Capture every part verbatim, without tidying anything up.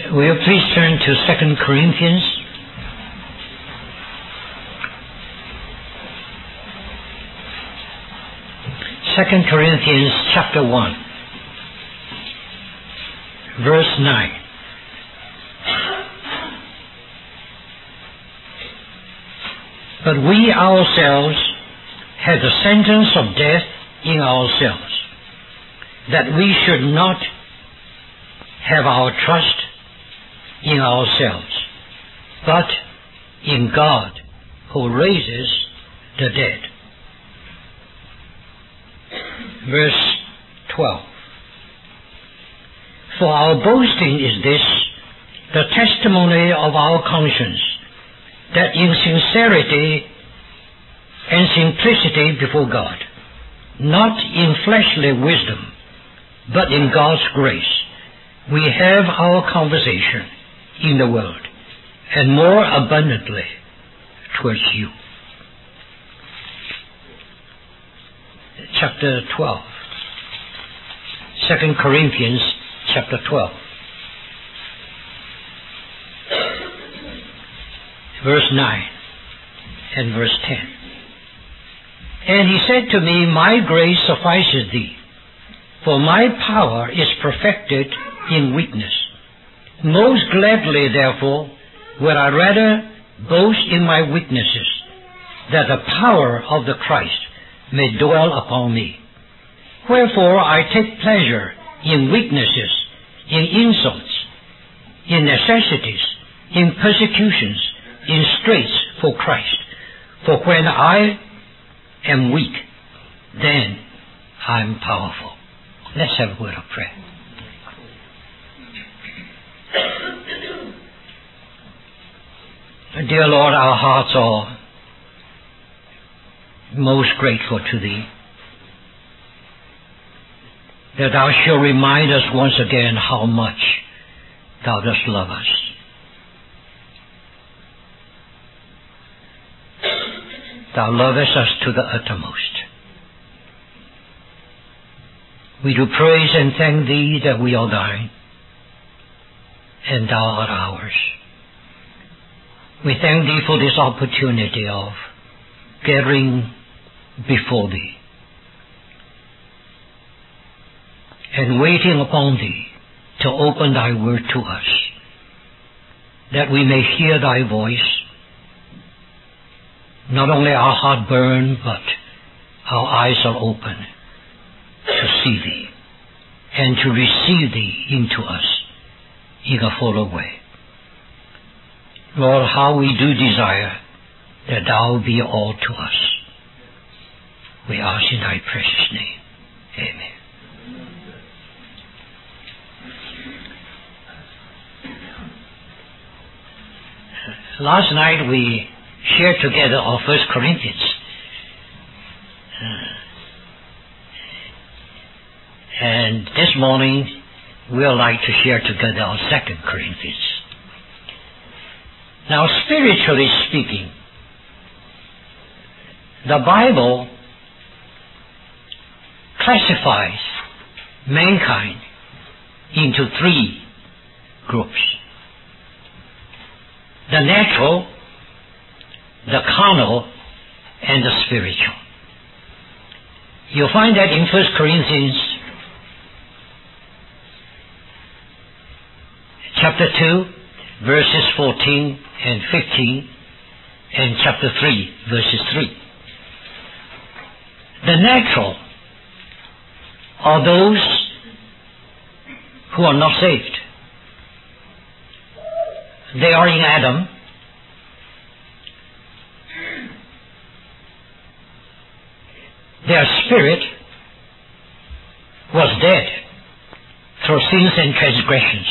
Will you please turn to Second Corinthians? Second Corinthians chapter one, verse nine. But we ourselves have the sentence of death in ourselves, that we should not have our trust in ourselves, but in God who raises the dead. Verse twelve. For our boasting is this, the testimony of our conscience, that in sincerity and simplicity before God, not in fleshly wisdom, but in God's grace, we have our conversation in the world, and more abundantly towards you. Chapter twelve. Second Corinthians chapter twelve. Verse nine and verse ten. And he said to me, my grace suffices thee, for my power is perfected in weakness. Most gladly, therefore, would I rather boast in my weaknesses, that the power of the Christ may dwell upon me. Wherefore I take pleasure in weaknesses, in insults, in necessities, in persecutions, in straits for Christ. For when I am weak, then I am powerful. Let's have a word of prayer. Dear Lord, our hearts are most grateful to Thee, that Thou shalt remind us once again how much Thou dost love us. Thou lovest us to the uttermost. We do praise and thank Thee that we are Thine, and Thou art ours. We thank Thee for this opportunity of gathering before Thee and waiting upon Thee to open Thy word to us, that we may hear Thy voice. Not only our heart burn, but our eyes are open to see Thee and to receive Thee into us in a fuller way. Lord, how we do desire that Thou be all to us. We ask in Thy precious name. Amen. Last night we shared together our First Corinthians. Uh, and this morning we'd like to share together our Second Corinthians. Now, spiritually speaking, the Bible classifies mankind into three groups: the natural, the carnal, and the spiritual. You'll find that in First Corinthians chapter two, verses fourteen and fifteen, and chapter three, verses three. The natural are those who are not saved. They are in Adam. Their spirit was dead through sins and transgressions.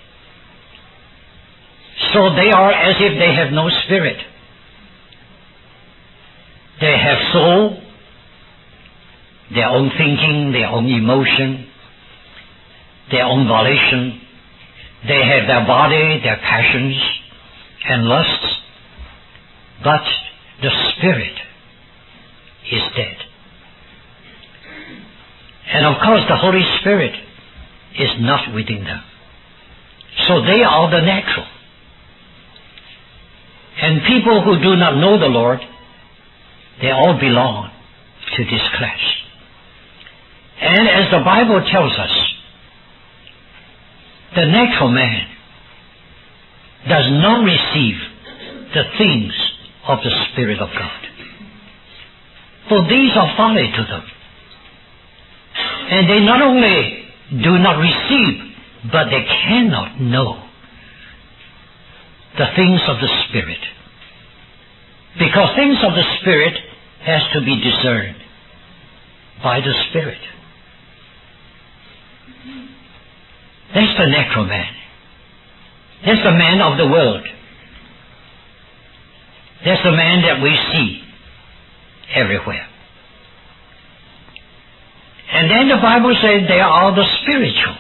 So they are as if they have no spirit. They have soul, their own thinking, their own emotion, their own volition. They have their body, their passions and lusts, but the spirit is dead. And of course the Holy Spirit is not within them. So they are the natural. And people who do not know the Lord, they all belong to this class. And as the Bible tells us, the natural man does not receive the things of the Spirit of God. For these are folly to them. And they not only do not receive, but they cannot know the things of the Spirit. Because things of the Spirit has to be discerned by the Spirit. That's the natural man. That's the man of the world. That's the man that we see everywhere. And then the Bible says they are the spiritual.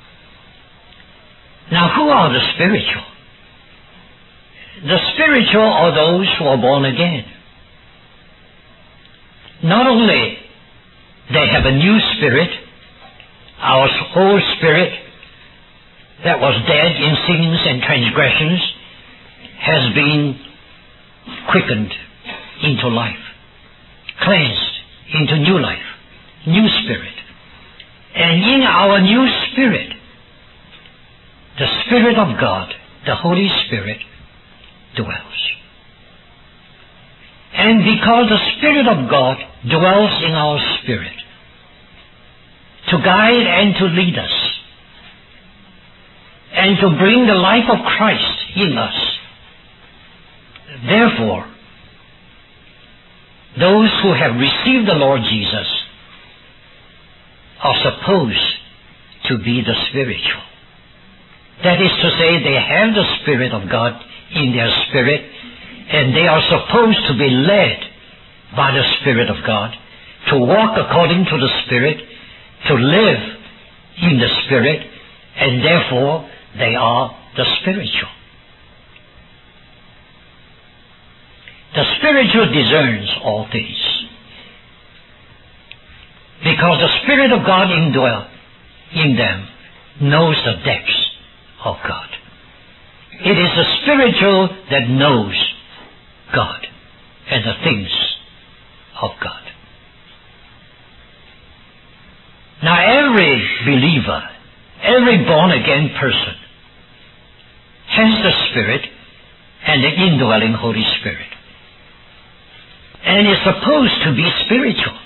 Now, who are the spiritual? The spiritual are those who are born again. Not only they have a new spirit, our whole spirit that was dead in sins and transgressions has been quickened into life, cleansed into new life, new spirit. And in our new spirit, the Spirit of God, the Holy Spirit, dwells. And because the Spirit of God dwells in our spirit, to guide and to lead us, and to bring the life of Christ in us, therefore, those who have received the Lord Jesus are supposed to be the spiritual. That is to say, they have the Spirit of God in their spirit, and they are supposed to be led by the Spirit of God, to walk according to the Spirit, to live in the Spirit, and therefore they are the spiritual. The spiritual discerns all things, because the Spirit of God indwells in them knows the depths of God. It is the spiritual that knows God and the things of God. Now, every believer, every born-again person has the Spirit and the indwelling Holy Spirit, and is supposed to be spiritual.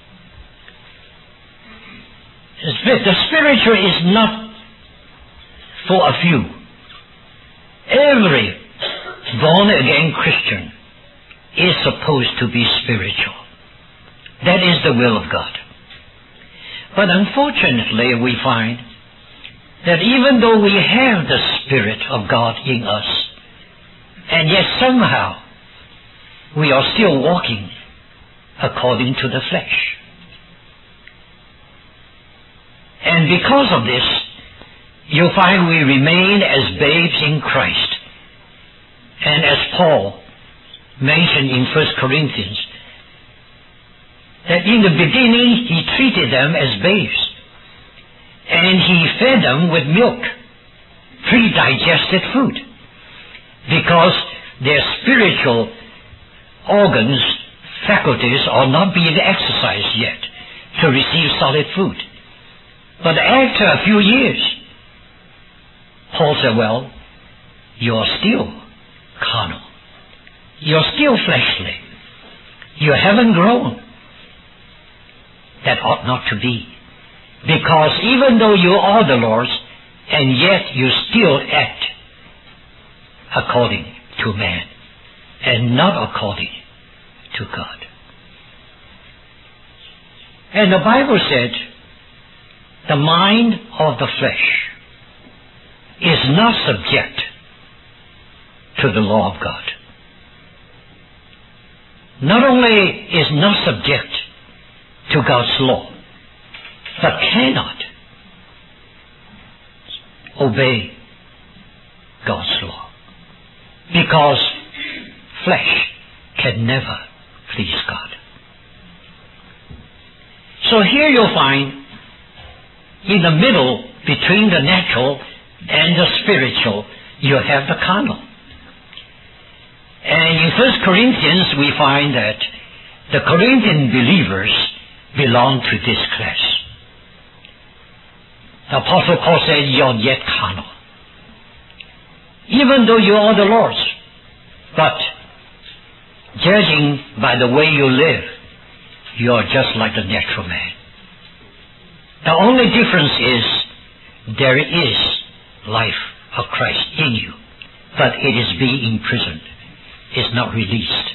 The spiritual is not for a few. Every born-again Christian is supposed to be spiritual. That is the will of God. But unfortunately, we find that even though we have the Spirit of God in us, and yet somehow we are still walking according to the flesh. And because of this, you'll find we remain as babes in Christ. And as Paul mentioned in First Corinthians, that in the beginning he treated them as babes, and he fed them with milk, pre-digested food, because their spiritual organs, faculties are not being exercised yet to receive solid food. But after a few years, Paul said, well, you're still carnal. You're still fleshly. You haven't grown. That ought not to be. Because even though you are the Lord's, and yet you still act according to man, and not according to God. And the Bible said, the mind of the flesh is not subject to the law of God. Not only is not subject to God's law, but cannot obey God's law. Because flesh can never please God. So here you'll find, in the middle between the natural and the spiritual, you have the carnal. And in First Corinthians we find that the Corinthian believers belong to this class. The Apostle Paul said, you are yet carnal. Even though you are the Lord's, but judging by the way you live, you are just like the natural man. The only difference is there is life of Christ in you, but it is being imprisoned. It's not released.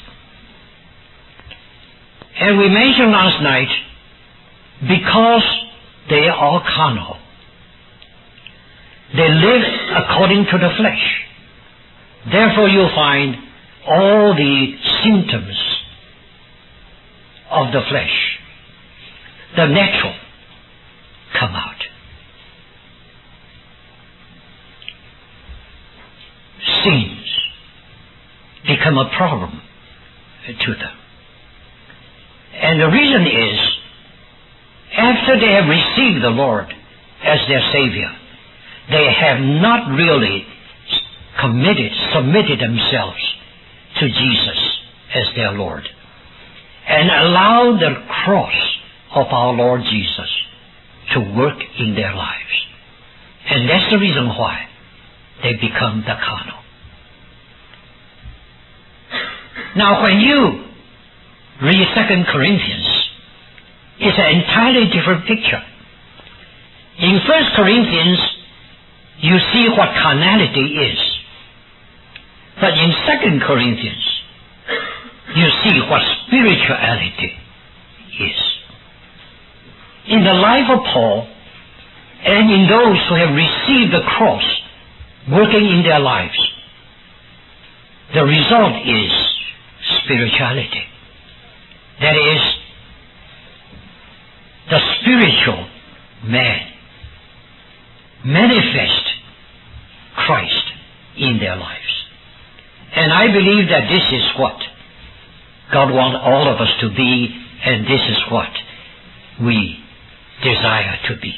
And we mentioned last night, because they are carnal, they live according to the flesh. Therefore you'll find all the symptoms of the flesh, the natural, come out. Sins become a problem to them. And the reason is, after they have received the Lord as their Savior, they have not really committed, submitted themselves to Jesus as their Lord, and allowed the cross of our Lord Jesus to work in their lives. And that's the reason why they become the carnal. Now when you read Second Corinthians, it's an entirely different picture. In First Corinthians, you see what carnality is. But in Second Corinthians, you see what spirituality is. In the life of Paul, and in those who have received the cross working in their lives, the result is spirituality. That is, the spiritual man manifest Christ in their lives. And I believe that this is what God wants all of us to be, and this is what we desire to be.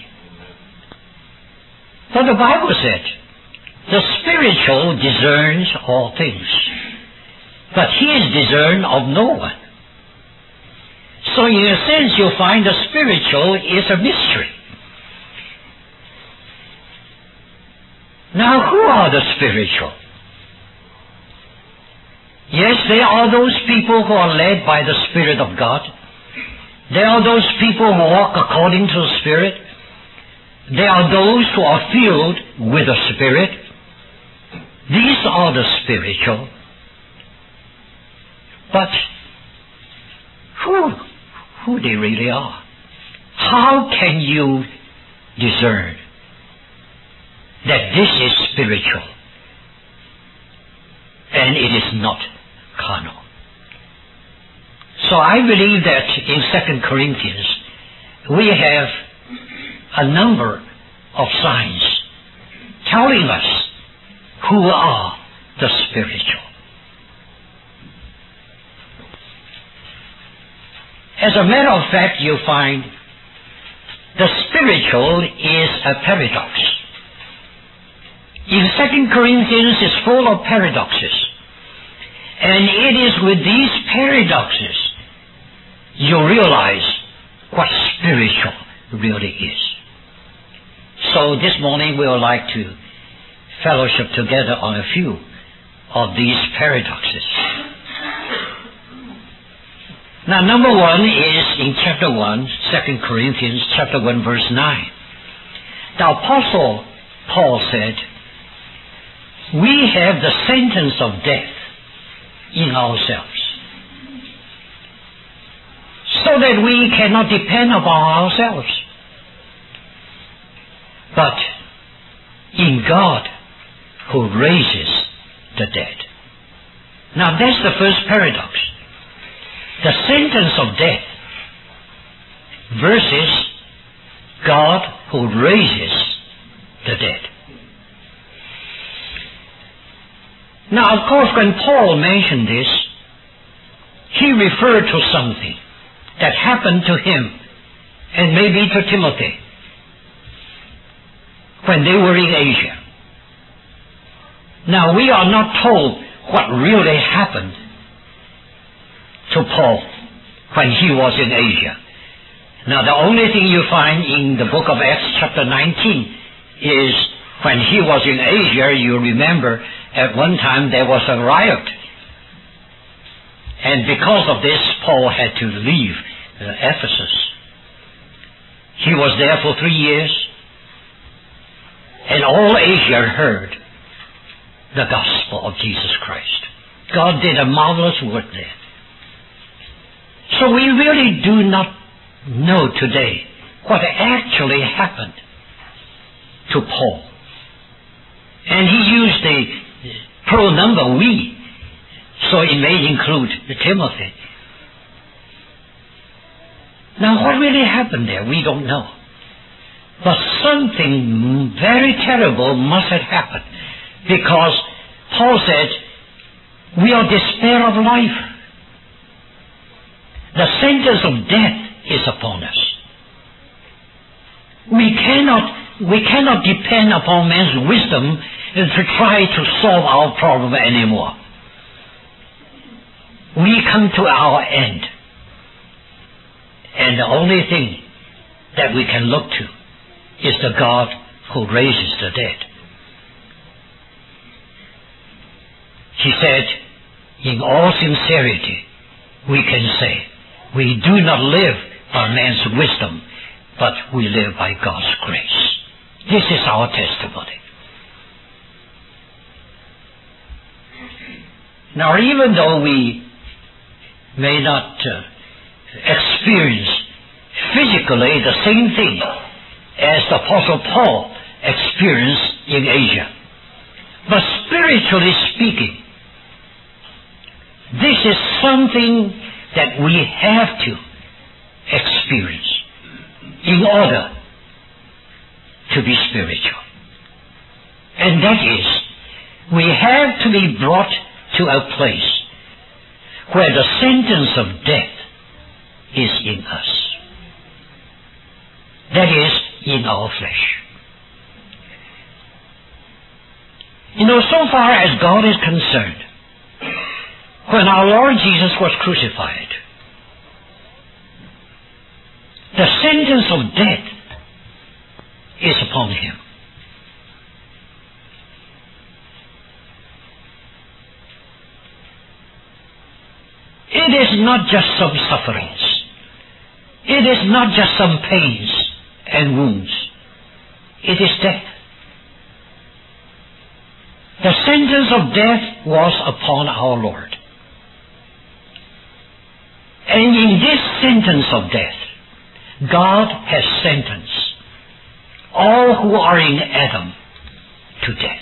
For the Bible said, the spiritual discerns all things, but he is discerned of no one. So in a sense, you'll find the spiritual is a mystery. Now, who are the spiritual? Yes, they are those people who are led by the Spirit of God. They are those people who walk according to the Spirit. They are those who are filled with the Spirit. These are the spiritual. But who, who they really are? How can you discern that this is spiritual and it is not carnal? So I believe that in Second Corinthians we have a number of signs telling us who are the spiritual. As a matter of fact, you find the spiritual is a paradox. In Second Corinthians is full of paradoxes. And it is with these paradoxes you realize what spiritual really is. So this morning we would like to fellowship together on a few of these paradoxes. Now, number one is in chapter one, Second Corinthians chapter one, verse nine. The Apostle Paul said, we have the sentence of death in ourselves, so that we cannot depend upon ourselves, but in God who raises the dead. Now that's the first paradox. The sentence of death versus God who raises the dead. Now, of course, when Paul mentioned this, he referred to something that happened to him and maybe to Timothy when they were in Asia. Now, we are not told what really happened to Paul when he was in Asia. Now, the only thing you find in the book of Acts chapter nineteen is when he was in Asia, you remember at one time there was a riot. And because of this, Paul had to leave uh, Ephesus. He was there for three years, and all Asia heard the gospel of Jesus Christ. God did a marvelous work there. So we really do not know today what actually happened to Paul. And he used the plural number we, so it may include Timothy. Now, what really happened there, we don't know. But something very terrible must have happened, because Paul said, we are despair of life. The sentence of death is upon us. We cannot, we cannot depend upon man's wisdom to try to solve our problem anymore. We come to our end. And the only thing that we can look to is the God who raises the dead. He said, in all sincerity, we can say, we do not live by man's wisdom, but we live by God's grace. This is our testimony. Now, even though we may not uh, experience physically the same thing as the Apostle Paul experienced in Asia, but spiritually speaking, this is something that we have to experience in order to be spiritual. And that is, we have to be brought to a place where the sentence of death is in us. That is, in our flesh. You know, so far as God is concerned, when our Lord Jesus was crucified, the sentence of death is upon him. It is not just some sufferings. It is not just some pains and wounds. It is death. The sentence of death was upon our Lord. And in this sentence of death, God has sentenced all who are in Adam to death.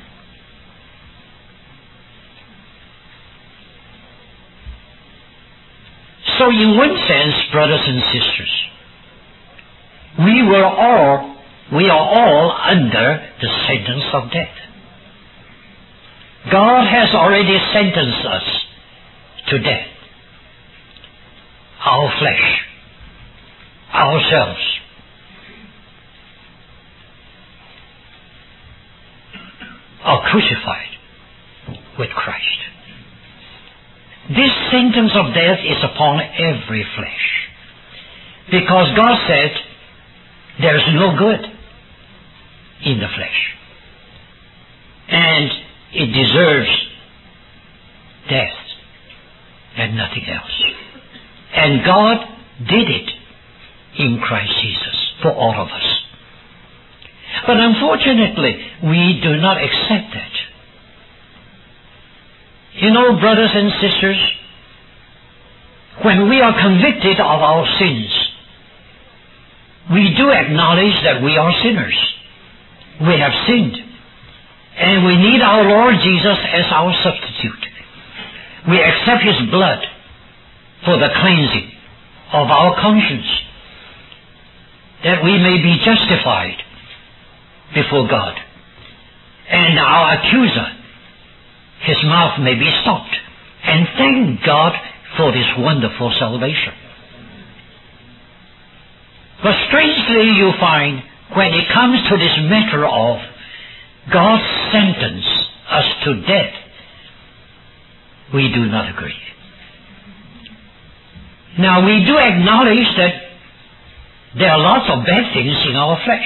So in one sense, brothers and sisters, we were all, we are all under the sentence of death. God has already sentenced us to death. Our flesh, ourselves. Are crucified with Christ. This sentence of death is upon every flesh. Because God said, there is no good in the flesh. And it deserves death and nothing else. And God did it in Christ Jesus for all of us. But unfortunately, we do not accept that. You know, brothers and sisters, when we are convicted of our sins, we do acknowledge that we are sinners. We have sinned. And we need our Lord Jesus as our substitute. We accept His blood for the cleansing of our conscience, that we may be justified before God. And our accuser, his mouth may be stopped. And thank God for this wonderful salvation. But strangely you find, when it comes to this matter of God's sentence us to death, we do not agree. Now, we do acknowledge that there are lots of bad things in our flesh,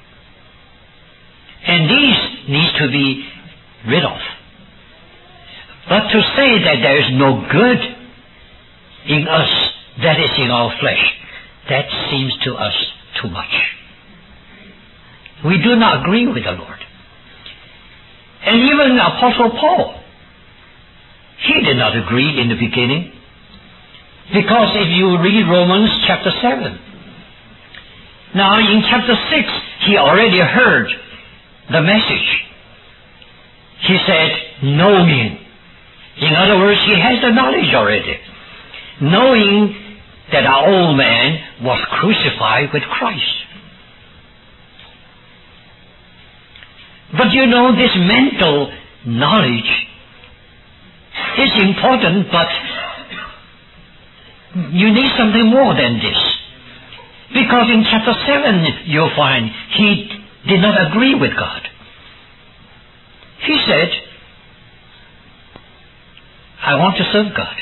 and these need to be rid of. But to say that there is no good in us that is in our flesh, that seems to us too much. We do not agree with the Lord. And even Apostle Paul, he did not agree in the beginning. Because if you read Romans chapter seven, now in chapter six, he already heard the message. He said, knowing. In other words, he has the knowledge already. Knowing that our old man was crucified with Christ. But you know, this mental knowledge is important, but you need something more than this. Because in chapter seven, you'll find he did not agree with God. He said, I want to serve God.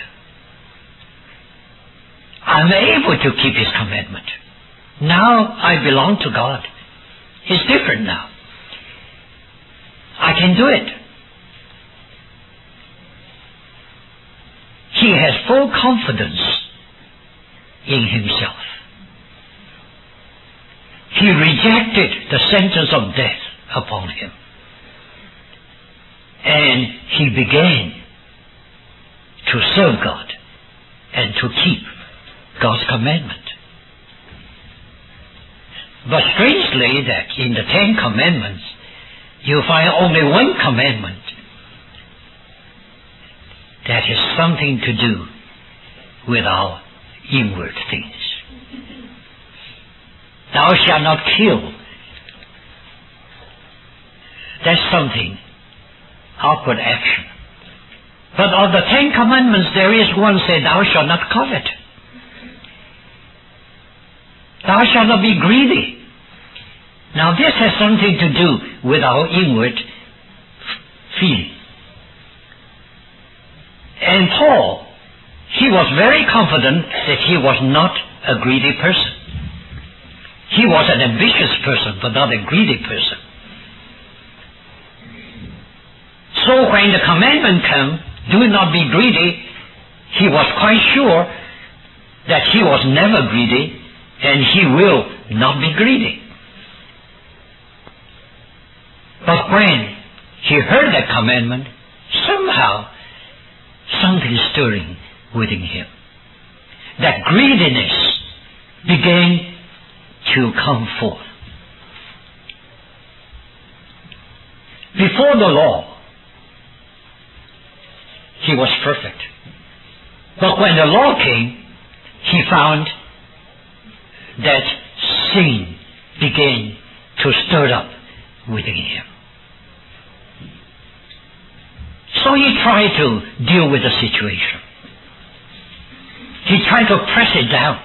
I'm able to keep His commandment. Now I belong to God. It's different now. I can do it. He has full confidence in himself. He rejected the sentence of death upon him. And he began to serve God and to keep God's commandment. But strangely that in the Ten Commandments, you find only one commandment that has something to do with our inward things. Thou shalt not kill. That's something, outward action. But of the Ten Commandments, there is one said, thou shalt not covet. Thou shalt not be greedy. Now this has something to do with our inward feeling. And Paul, he was very confident that he was not a greedy person. He was an ambitious person, but not a greedy person. So when the commandment came, do not be greedy, he was quite sure that he was never greedy, and he will not be greedy. But when he heard that commandment, somehow something stirring within him. That greediness began to come forth. Before the law, he was perfect. But when the law came, he found that sin began to stir up within him. So he tried to deal with the situation. He tried to press it down.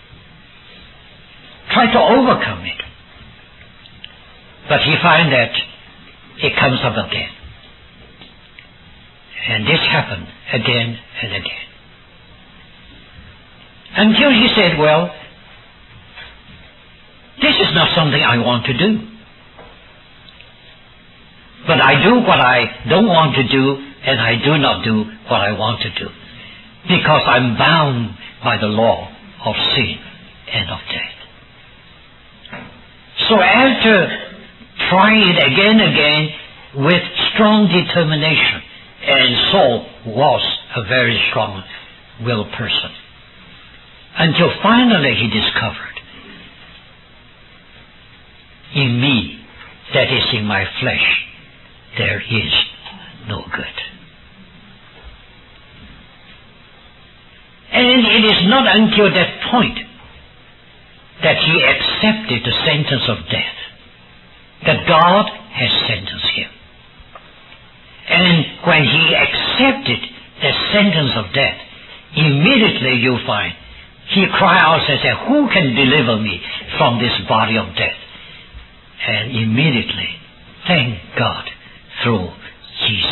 Tried to overcome it. But he found that it comes up again. And this happened again and again. Until he said, well, this is not something I want to do. But I do what I don't want to do, and I do not do what I want to do. Because I'm bound by the law of sin and of death. So after trying it again and again with strong determination, and Saul was a very strong-willed person, until finally he discovered, in me, that is in my flesh, there is no good. And it is not until that point that he accepted the sentence of death, that God has sentenced him. And when he accepted the sentence of death, immediately you find he cried out and said, who can deliver me from this body of death? And immediately, thank God, through Jesus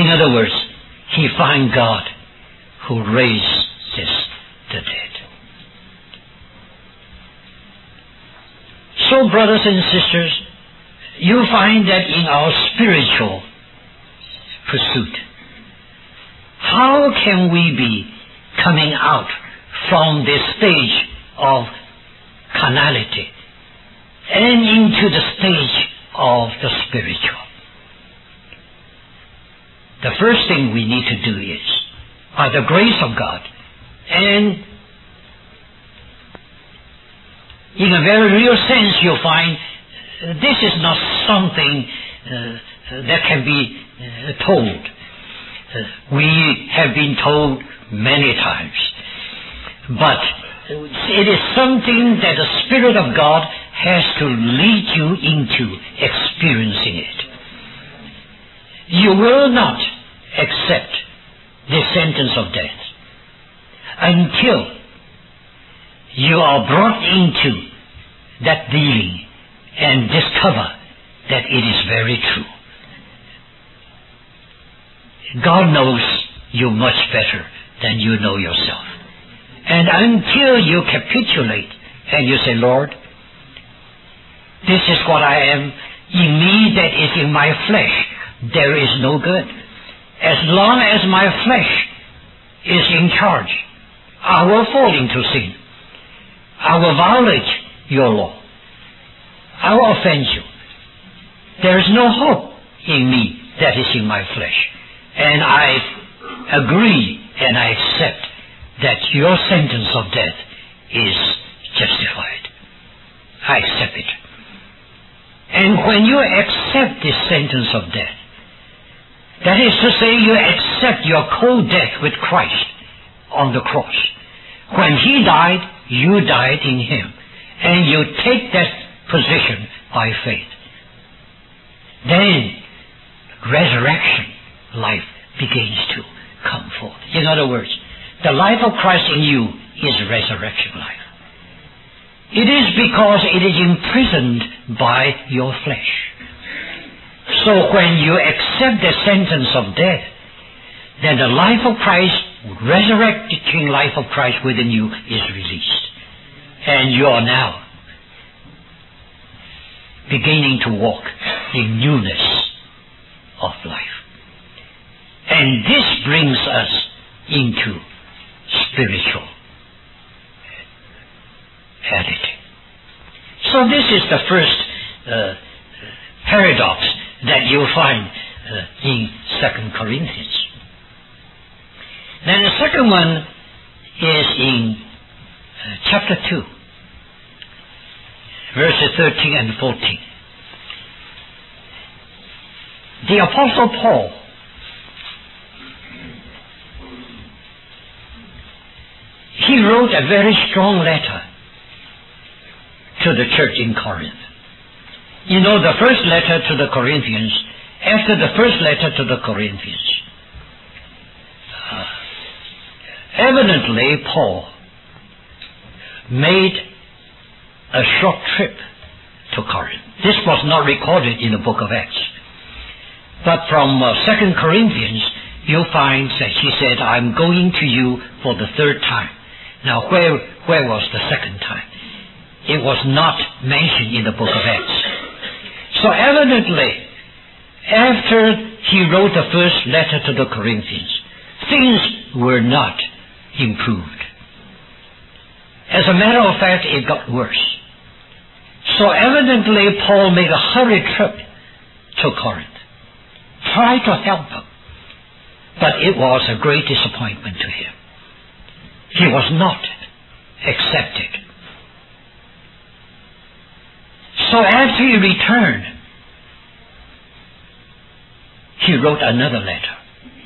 In other words, he found God who raises the dead. So, brothers and sisters, you find that in our spiritual pursuit, how can we be coming out from this stage of carnality and into the stage of the spiritual? The first thing we need to do is, by the grace of God, and in a very real sense you'll find uh, this is not something uh, that can be uh, told. Uh, we have been told many times. But it is something that the Spirit of God has to lead you into experiencing it. You will not accept the sentence of death until you are brought into that dealing and discover that it is very true. God knows you much better than you know yourself. And until you capitulate and you say, Lord, this is what I am in me that is in my flesh, there is no good. As long as my flesh is in charge, I will fall into sin. I will violate your law. I will offend you. There is no hope in me that is in my flesh. And I agree and I accept that your sentence of death is justified. I accept it. And when you accept this sentence of death, that is to say, you accept your co-death with Christ on the cross. When He died, you died in Him. And you take that position by faith. Then resurrection life begins to come forth. In other words, the life of Christ in you is resurrection life. It is because it is imprisoned by your flesh. So when you accept the sentence of death, then the life of Christ, resurrecting life of Christ within you is released. And you are now beginning to walk in newness of life. And this brings us into spiritual reality. So this is the first uh, paradox that you'll find uh, in Second Corinthians. Then the second one is in uh, chapter two, verses thirteen and fourteen. The Apostle Paul he wrote a very strong letter to the church in Corinth. You know, the first letter to the Corinthians, after the first letter to the Corinthians, uh, evidently Paul made a short trip to Corinth. This was not recorded in the book of Acts. But from uh, Second Corinthians, you'll find that he said, I'm going to you for the third time. Now, where, where was the second time? It was not mentioned in the book of Acts. So evidently, after he wrote the first letter to the Corinthians, things were not improved. As a matter of fact, it got worse. So evidently, Paul made a hurried trip to Corinth, tried to help them, but it was a great disappointment to him. He was not accepted. So after he returned, he wrote another letter,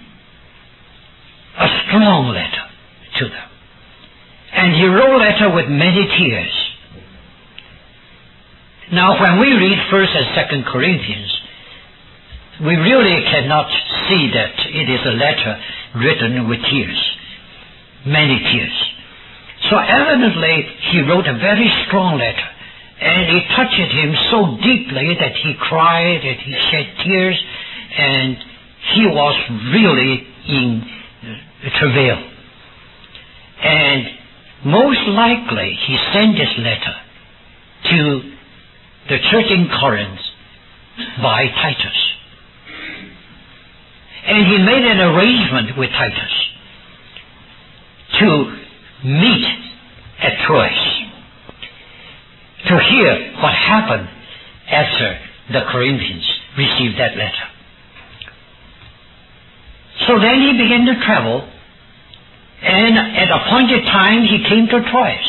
a strong letter to them. And he wrote a letter with many tears. Now, when we read First and Second Corinthians, we really cannot see that it is a letter written with tears, many tears. So evidently, he wrote a very strong letter, and it touched him so deeply that he cried, that he shed tears, and he was really in travail. And most likely he sent this letter to the church in Corinth by Titus. And he made an arrangement with Titus to meet at Troas to hear what happened after the Corinthians received that letter. So then he began to travel, and at appointed time he came to Troas.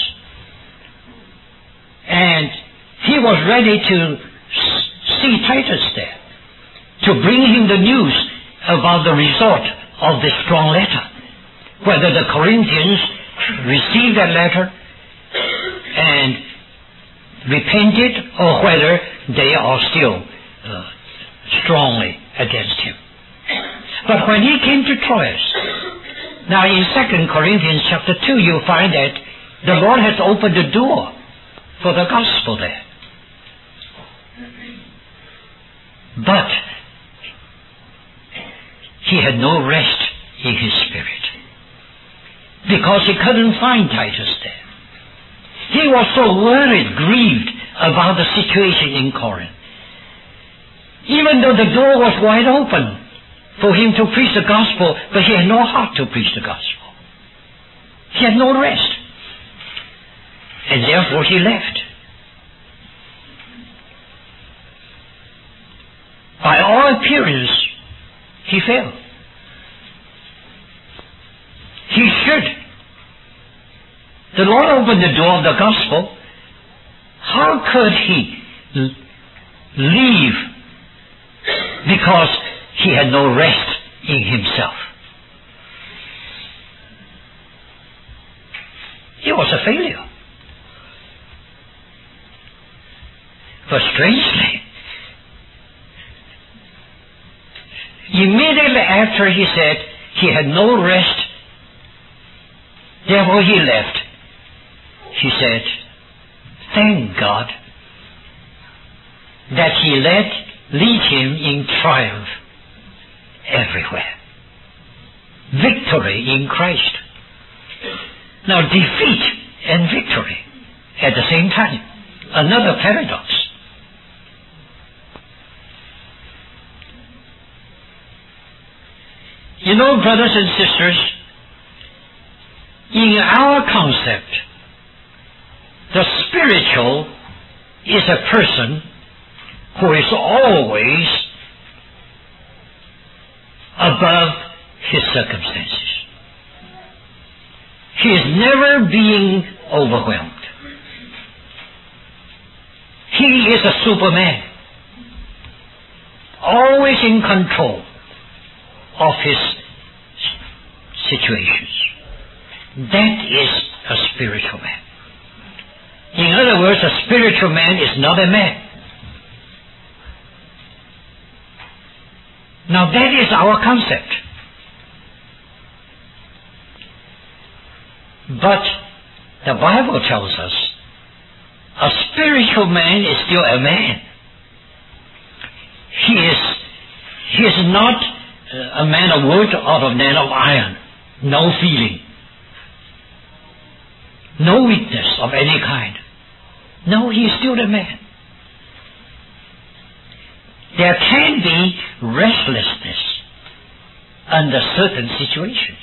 And he was ready to see Titus there, to bring him the news about the result of this strong letter, whether the Corinthians received that letter and repented, or whether they are still uh, strongly against him. But when he came to Troas, now in Second Corinthians chapter two, you find that the Lord has opened the door for the gospel there. But he had no rest in his spirit, because he couldn't find Titus there. He was so worried, grieved about the situation in Corinth. Even though the door was wide open for him to preach the gospel, but he had no heart to preach the gospel. He had no rest. And therefore he left. By all appearance, he failed. He should. The Lord opened the door of the gospel. How could he leave because he had no rest in himself? He was a failure. But strangely, immediately after he said he had no rest, therefore he left, he said, thank God that he led, lead him in triumph everywhere. Victory in Christ. Now defeat and victory at the same time. Another paradox. You know, brothers and sisters, in our concept, the spiritual is a person who is always above his circumstances. He is never being overwhelmed. He is a superman, always in control of his situations. That is a spiritual man. In other words, a spiritual man is not a man. Now that is our concept. But the Bible tells us a spiritual man is still a man. He is, he is not a man of wood or a man of iron. No feeling. No weakness of any kind. No, he is still a man. There can be restlessness under certain situations.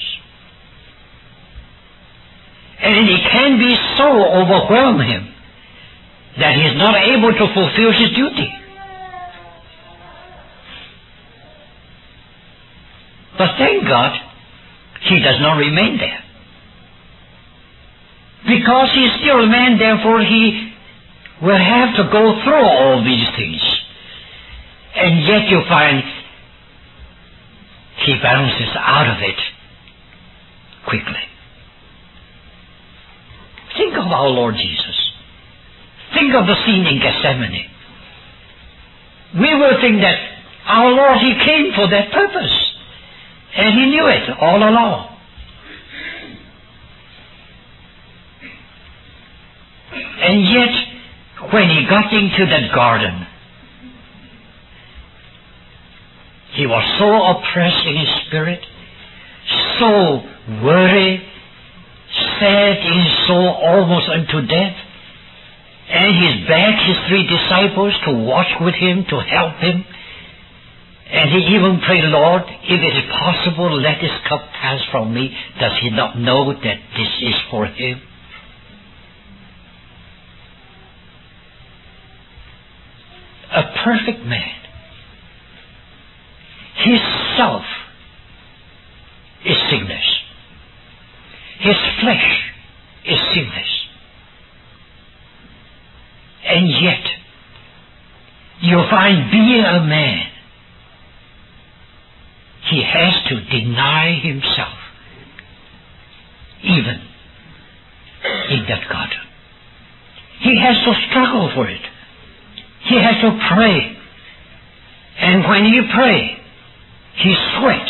And it can be so overwhelm him that he is not able to fulfill his duty. But thank God, he does not remain there. Because he is still a man, therefore he will have to go through all these things. And yet you find he bounces out of it quickly. Think of our Lord Jesus. Think of the scene in Gethsemane. We will think that our Lord, he came for that purpose. And he knew it all along. And yet, when he got into that garden, He was so oppressed in his spirit, so worried, sad in his soul, almost unto death. And he begged his three disciples to watch with him, to help him. And he even prayed, Lord, if it is possible, let this cup pass from me. Does he not know that this is for him? A perfect man. His self is sinless. His flesh is sinless. And yet, you find being a man, he has to deny himself, even in that garden. He has to struggle for it. He has to pray. And when he prays, he sweat.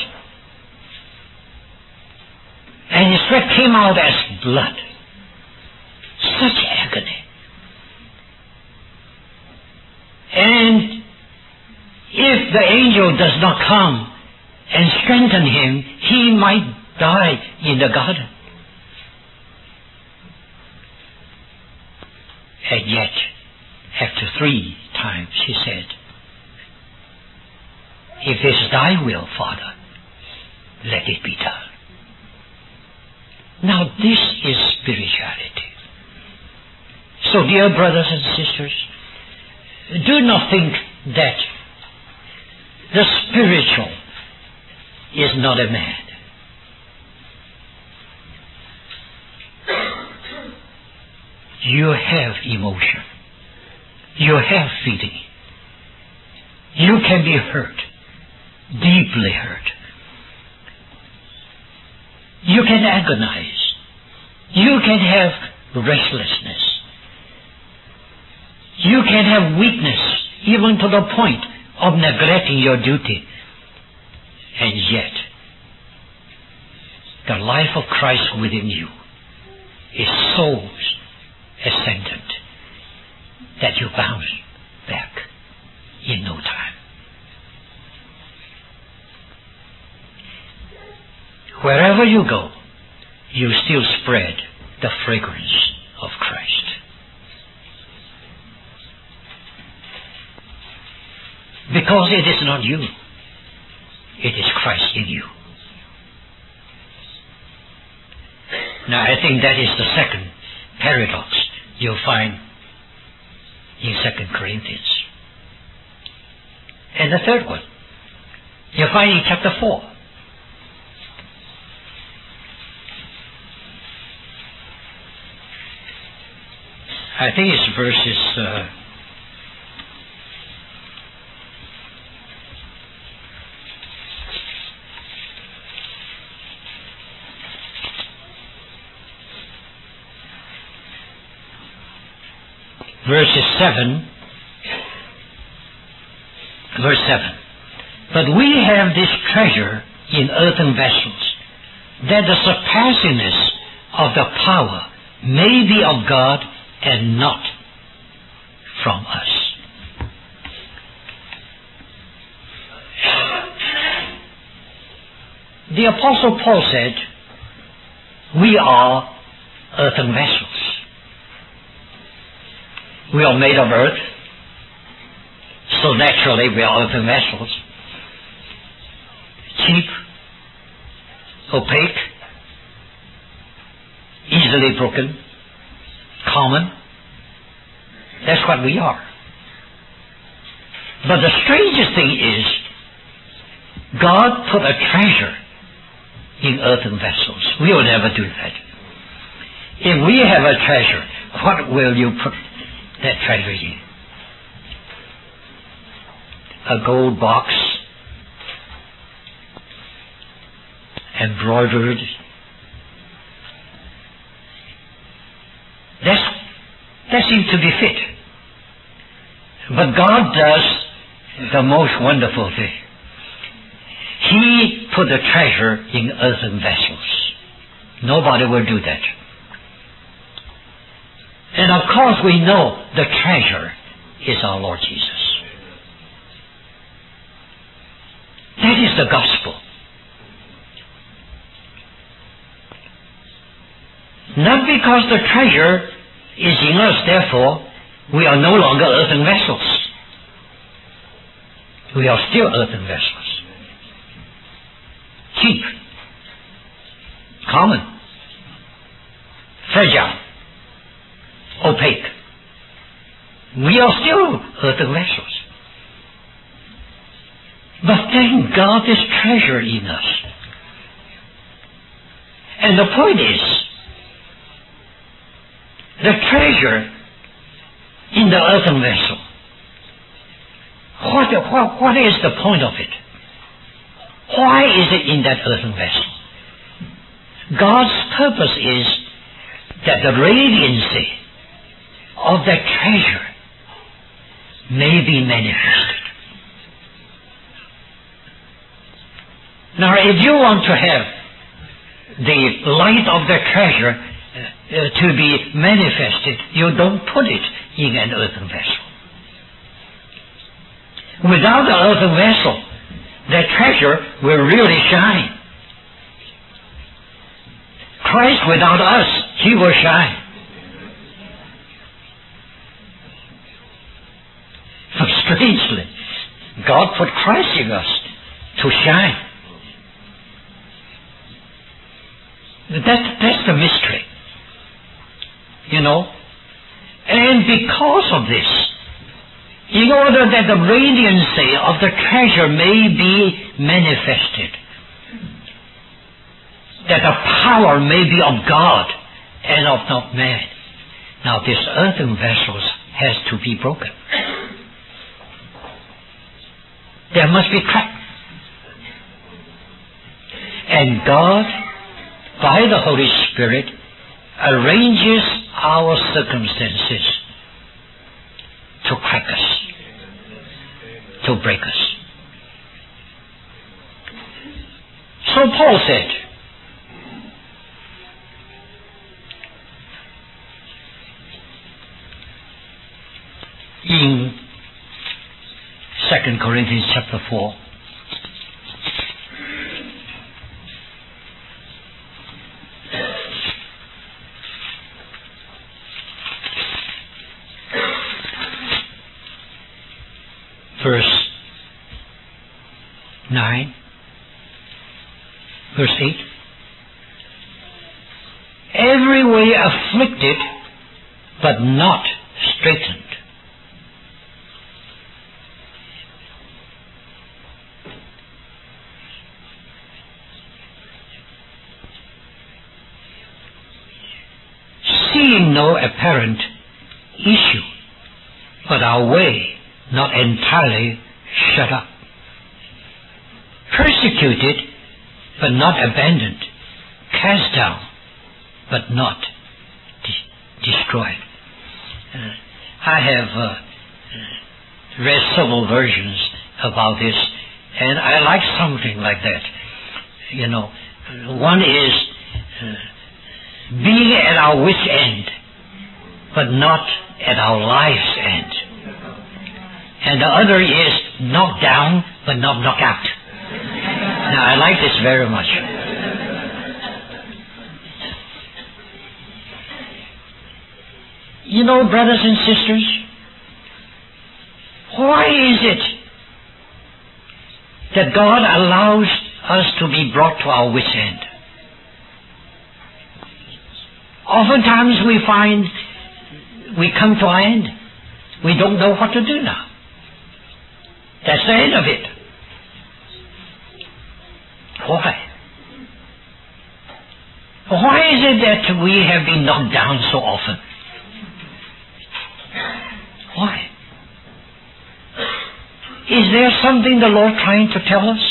And his sweat came out as blood. Such agony. And if the angel does not come and strengthen him, he might die in the garden. And yet, after three times, he said, if it is thy will, Father, let it be done. Now this is spirituality. So dear brothers and sisters, do not think that the spiritual is not a man. You have emotion. You have feeling. You can be hurt, deeply hurt. You can agonize. You can have restlessness. You can have weakness, even to the point of neglecting your duty. And yet, the life of Christ within you is so ascendant that you bounce back in no time. Wherever you go, you still spread the fragrance of Christ. Because it is not you. It is Christ in you. Now I think that is the second paradox you'll find in Second Corinthians. And the third one you'll find in chapter four. I think it's verses uh, verses seven, verse seven. But we have this treasure in earthen vessels, that the surpassingness of the power may be of God and not from us. The Apostle Paul said, we are earthen vessels. We are made of earth, so naturally we are earthen vessels. Cheap, opaque, easily broken, common. That's what we are. But the strangest thing is, God put a treasure in earthen vessels. We will never do that. If we have a treasure, what will you put that treasure in? A gold box, embroidered. That's, that seems to be fit. But God does the most wonderful thing. He put the treasure in earthen vessels. Nobody will do that. And of course we know the treasure is our Lord Jesus. the gospel. Not because the treasure is in us, therefore, we are no longer earthen vessels. We are still earthen vessels. Cheap, common, fragile, opaque. We are still earthen vessels. But thank God there's treasure in us. And the point is, the treasure in the earthen vessel, what, what, what is the point of it? Why is it in that earthen vessel? God's purpose is that the radiancy of that treasure may be manifested. Now, if you want to have the light of the treasure uh, to be manifested, you don't put it in an earthen vessel. Without the earthen vessel, the treasure will really shine. Christ without us, He will shine. But strangely, God put Christ in us to shine. That, that's the mystery. You know? And because of this, in order that the radiancy of the treasure may be manifested, that the power may be of God and of not man. Now this earthen vessels has to be broken. There must be crack. And God, by the Holy Spirit, arranges our circumstances to crack us, to break us. So Paul said, in Second Corinthians chapter four, verse nine, verse eight. Every way afflicted, but not straitened. Seeing no apparent issue, but our way not entirely shut up. Persecuted, but not abandoned. Cast down, but not de- destroyed. Uh, I have uh, read several versions about this, and I like something like that. You know, one is uh, being at our wit's end, but not at our life's end. And the other is knocked down, but not knocked out. Now, I like this very much. You know, brothers and sisters, why is it that God allows us to be brought to our wit's end? Oftentimes we find we come to our end. We don't know what to do now. That's the end of it. Why? Why is it that we have been knocked down so often? Why? Is there something the Lord trying to tell us?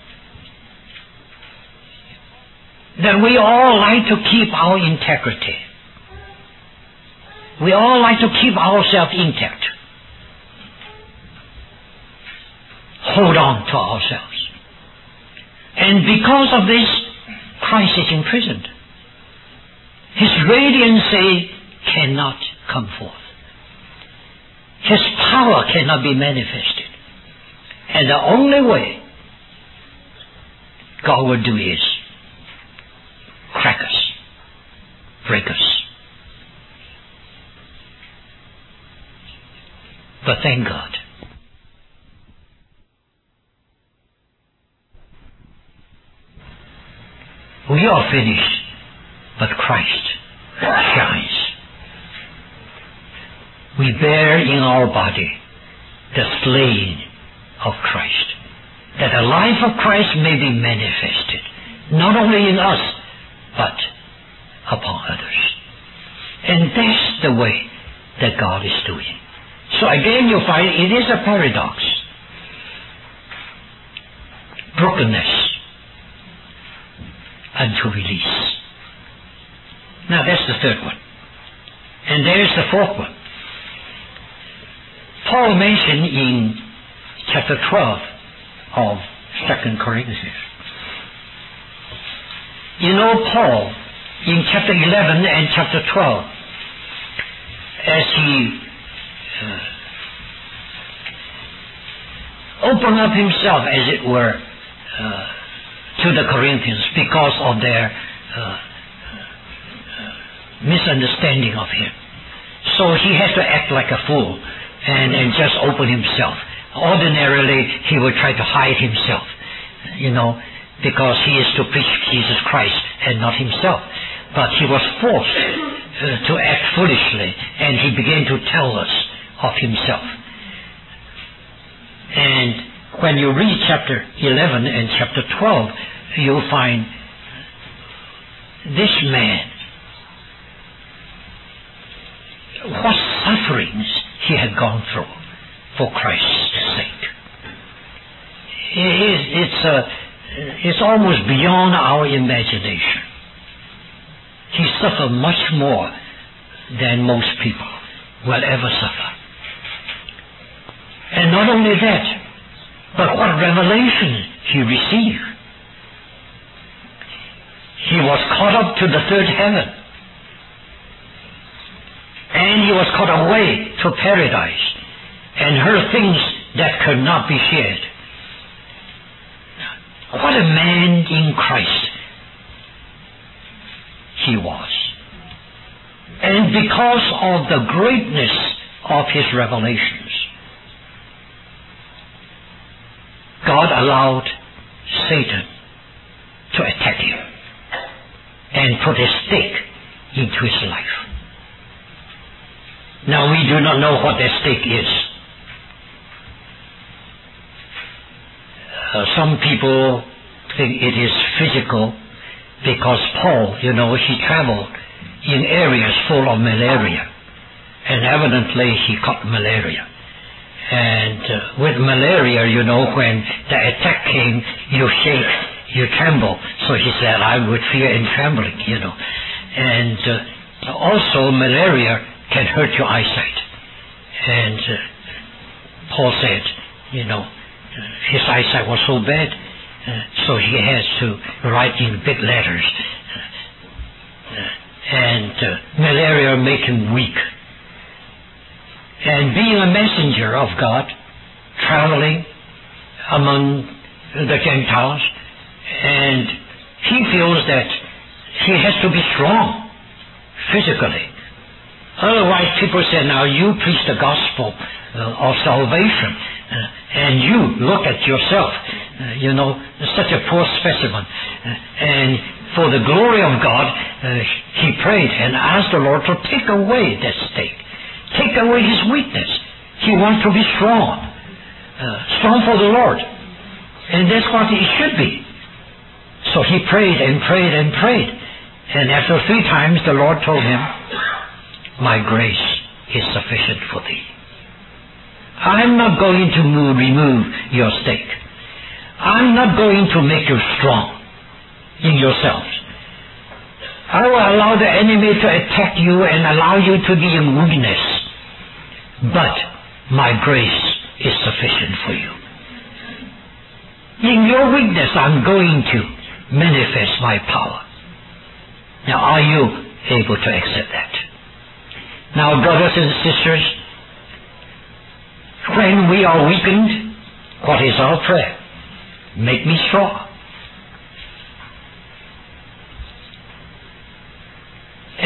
That we all like to keep our integrity. We all like to keep ourselves intact. Hold on to ourselves. And because of this, Christ is imprisoned. His radiancy cannot come forth. His power cannot be manifested. And the only way God will do is crack us, break us. But thank God. We are finished, but Christ shines. We bear in our body the slain of Christ, that the life of Christ may be manifested, not only in us, but upon others. And that's the way that God is doing. So again you find it is a paradox. Brokenness unto release. Now that's the third one. And there's the fourth one. Paul mentioned in chapter twelve of Second Corinthians. You know, Paul in chapter eleven and chapter twelve, as he uh, opened up himself, as it were, uh, to the Corinthians because of their uh, uh, misunderstanding of him. So he has to act like a fool and, and just open himself. Ordinarily, he would try to hide himself, you know, because he is to preach Jesus Christ and not himself. But he was forced uh, to act foolishly, and he began to tell us of himself. And when you read chapter eleven and chapter twelve, you'll find this man, what sufferings he had gone through for Christ's sake. It's, uh, it's almost beyond our imagination. He suffered much more than most people will ever suffer. And not only that, but what revelation he received. He was caught up to the third heaven. And he was caught away to paradise and heard things that could not be shared. What a man in Christ he was. And because of the greatness of his revelations, God allowed Satan to attack him and put a stake into his life. Now we do not know what that stake is. Uh, some people think it is physical because Paul, you know, he traveled in areas full of malaria, and evidently he caught malaria. And uh, with malaria, you know, when the attack came, you shake, you tremble. So he said, I would fear and trembling, you know. And uh, also malaria can hurt your eyesight. And uh, Paul said, you know, his eyesight was so bad, uh, so he has to write in big letters. Uh, and uh, malaria make him weak. And being a messenger of God, traveling among the Gentiles, and he feels that he has to be strong physically. Otherwise, people say, now you preach the gospel uh, of salvation, uh, and you look at yourself, uh, you know, such a poor specimen. Uh, and for the glory of God, uh, he prayed and asked the Lord to take away that stake. Take away his weakness. He wants to be strong. Uh, strong for the Lord. And that's what he should be. So he prayed and prayed and prayed. And after three times the Lord told him, my grace is sufficient for thee. I'm not going to move, remove your stake. I'm not going to make you strong in yourselves. I will allow the enemy to attack you and allow you to be in weakness. But my grace is sufficient for you. In your weakness, I'm going to manifest my power. Now, are you able to accept that? Now, brothers and sisters, when we are weakened, what is our prayer? Make me strong.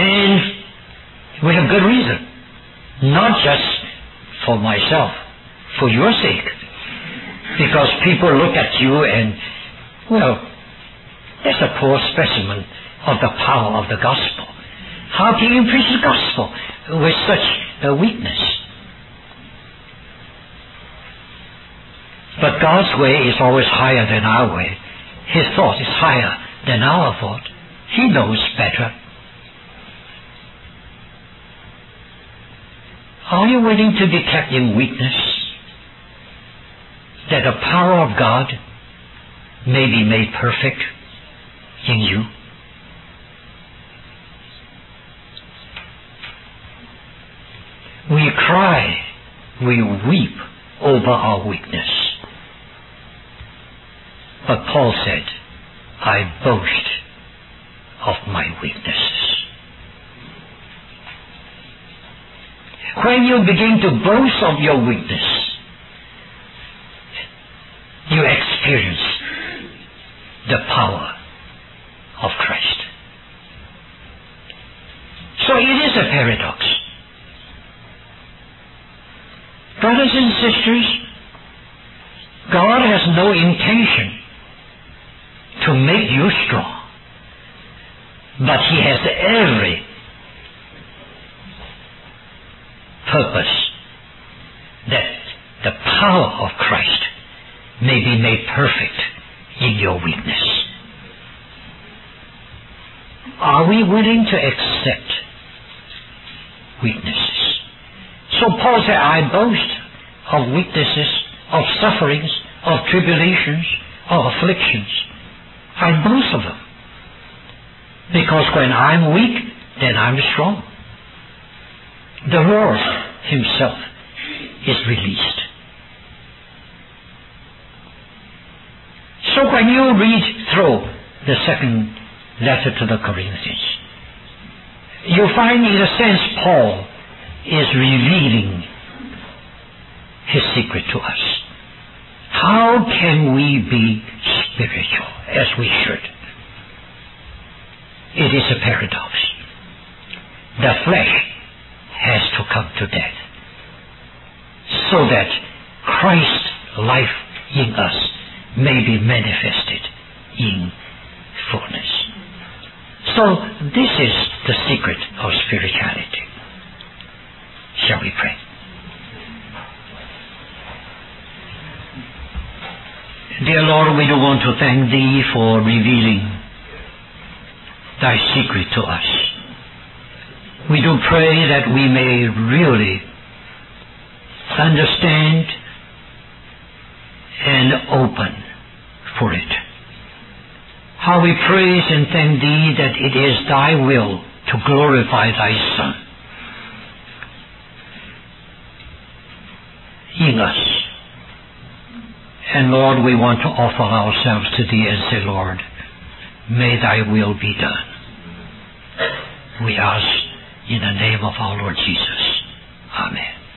And we have good reason. Not just for myself, for your sake. Because people look at you and, well, that's a poor specimen of the power of the gospel. How can you preach the gospel with such a weakness? But God's way is always higher than our way. His thought is higher than our thought. He knows better. Are you willing to be kept in weakness, that the power of God may be made perfect in you? We cry, we weep over our weakness. But Paul said, I boast of my weaknesses. When you begin to boast of your weakness, you experience the power of Christ. So it is a paradox. Brothers and sisters, God has no intention to make you strong, but He has every purpose that the power of Christ may be made perfect in your weakness. Are we willing to accept weaknesses? So Paul said, I boast of weaknesses, of sufferings, of tribulations, of afflictions. I boast of them. Because when I'm weak, then I'm strong. The Lord Himself is released. So when you read through the second letter to the Corinthians, you find in a sense Paul is revealing his secret to us. How can we be spiritual as we should? It is a paradox. The flesh has to come to death so that Christ's life in us may be manifested in fullness. So this is the secret of spirituality. Shall we pray? Dear Lord, we do want to thank Thee for revealing Thy secret to us. We do pray that we may really understand and open for it. How we praise and thank Thee that it is Thy will to glorify Thy Son in us. And Lord, we want to offer ourselves to Thee and say, Lord, may Thy will be done. We ask in the name of our Lord Jesus. Amen.